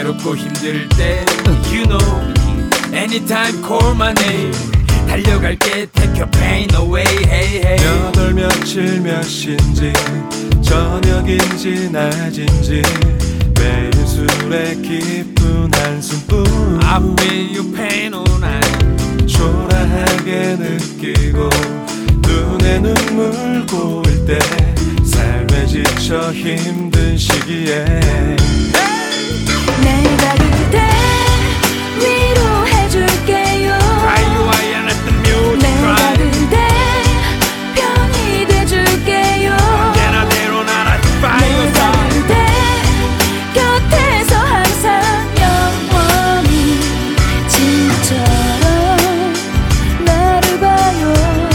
외롭고 힘들 때 You know me Anytime call my name 달려갈게 Take your pain away hey, hey. 몇 월 며칠 몇 시인지 저녁인지 낮인지 매일 술에 깊은 한숨뿐 I feel your pain all night 초라하게 느끼고 눈에 눈물 고일 때 삶에 지쳐 힘든 시기에 내가 그대 위로해줄게요 Cry you I am at the music 내가 cry 그대 편이 돼줄게요 언제나 때로나 I find your 내가 side 그대 곁에서 항상 영원히 지금처럼 나를 봐요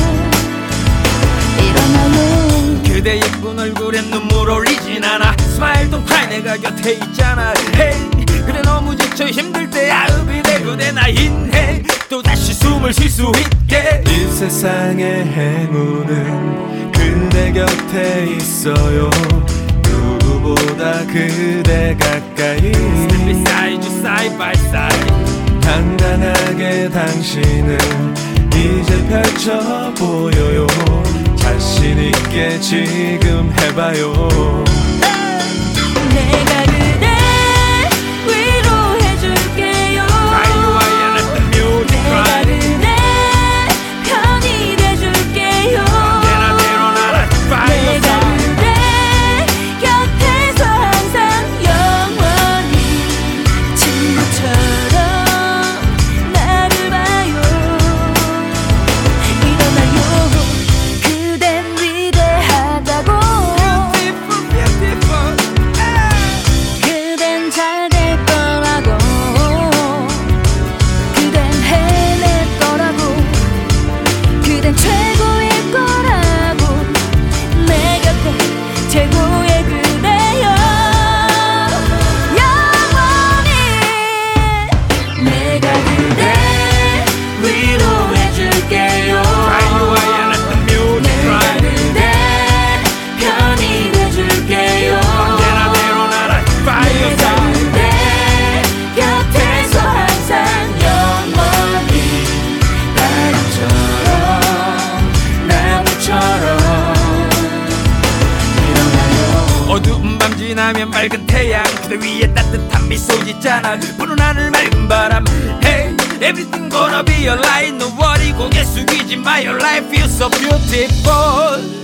일어나요 그대 예쁜 얼굴에 눈물 올리진 않아 Smile don't cry 내가 곁에 있잖아 Hey 그래 너무 지쳐 힘들 때야 그대 그대 나 인해 또다시 숨을 쉴 수 있게 이 세상의 행운은 그대 곁에 있어요 누구보다 그대 가까이 Step beside you side by side 당당하게 당신을 이제 펼쳐 보여요 자신 있게 지금 해봐요 내가 그대 위로해줄게요 Cry you I am at the music 내가 cry 그대 편이 돼줄게요 언제나 때로나 I find your 내가 side 그대 곁에서 항상 영원히 지금처럼 나를 봐요 일어나요 그댄 위대하다고 Beautiful beautiful 그댄 잘 될 거라고 그댄 해낼 거라고 그댄 최고일 거라고 내 곁에 최고의 그대여 영원히 내가 그대 위로해줄게요 Cry you I am at the music 내가 cry 그대 편이 돼줄게요 언제나 때로나 I find your 내가 side 그대 곁에서 항상 영원히 바람처럼 나무처럼 일어나요 어두운 밤 지나면 밝은 태양 그대 위에 따뜻한 미소 짓잖아 푸른 하늘 맑은 바람 Hey everything gonna be alright No worry 고개 숙이지 마 Your life is so beautiful